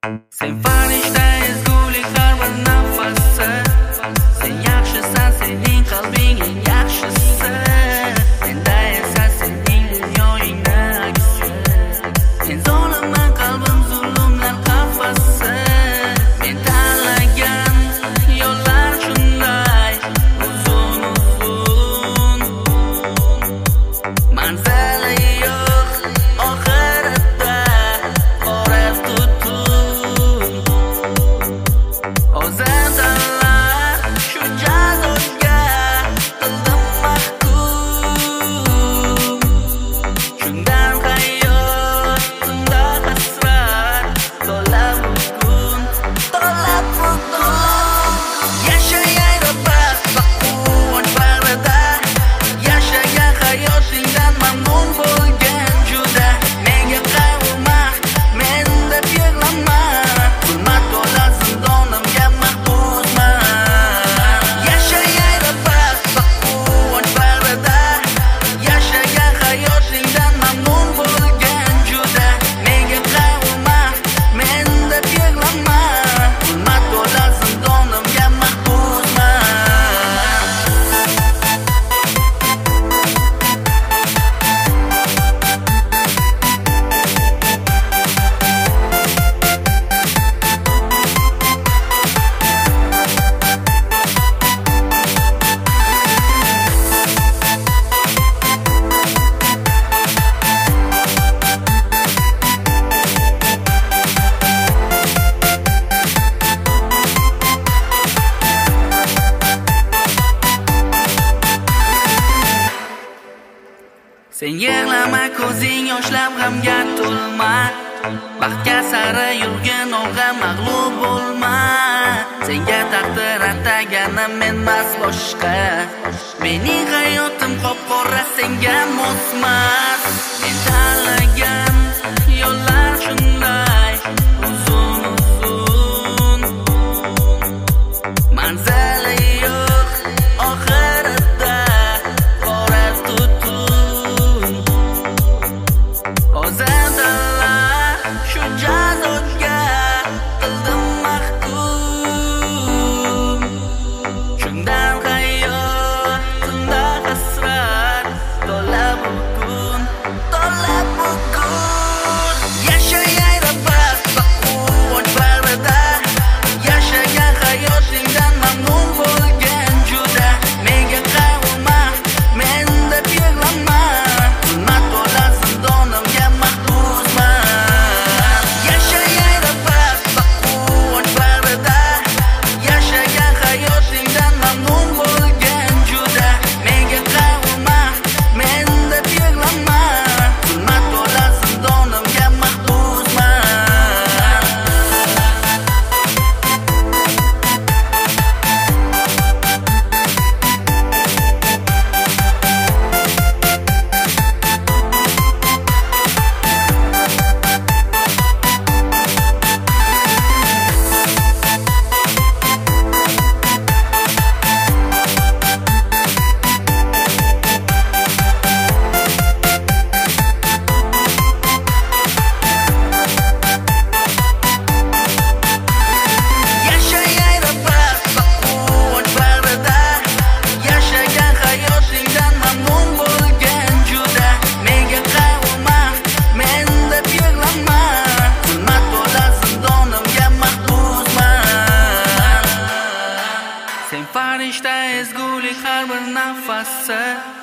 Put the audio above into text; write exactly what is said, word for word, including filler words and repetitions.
Sen farishta ezgulik har bir nafasi. Sen yaxshisan, sening qalbing eng yaxshisi. Menda esa sening dunyoingni aksi. Men zolimman, qalbim zulmlar qafasi. Men tanlagan yo'llar shunday uzun uzun. Manzili yo'q oxiratda qora tutun. Hozir tanla shu jazoga qildim mahkum. Shundan hayot tunda hasrat to'la bugun, to'la bugun. Yashayay baxt va quvonch bag'rida. Yashagan hayotingdan mamnun bo'lgan juda. Menga qayg'urma, menda yig'lama. Zulmat to'la zindonimga mahbusman. Yashayay baxt va quvonch bag'rida. Yashagan hayotingdan mamnun bo'lgan juda. Menga qayg'urma, menda yig'lama. Zulmat to'la zindonimga mahbusman. Sen yig'lama, ko'zing yoshlab g'amga to'lma. Baxtga sari yurgin o'g'a mag'lub bo'lma. Senga taqdir ataganim menmas boshqa. Mening hayotim qop-qora, senga mosmas. Men tanlagan yo'llar shunday uzun uzun. Manzili yo'q oxiratda qora tutun. Hozir tanla shu jazoga qildim mahkum. Shundan hayot tunda hasrat to'la bugun, to'la bugun. Yashayay baxt va quvonch bag'rida. Yashagan hayotingdan mamnun bo'lgan juda. Menga qayg'urma, menda yig'lama. Zulmat to'la zindonimga mahbusman. Yashayay baxt va quvonch bag'rida. Yashagan hayotingdan mamnun bo'lgan juda. Menga qayg'urma, menda yig'lama. Zulmat to'la zindonimga mahbusman. Yashayay baxt va quvonch bag'rida. Yashagan hayotingdan mamnun bo'lgan juda. Menga qayg'urma, menda yig'lama. Zulmat to'la zindonimga mahbusman. Sen farishta ezgulik har bir nafasi.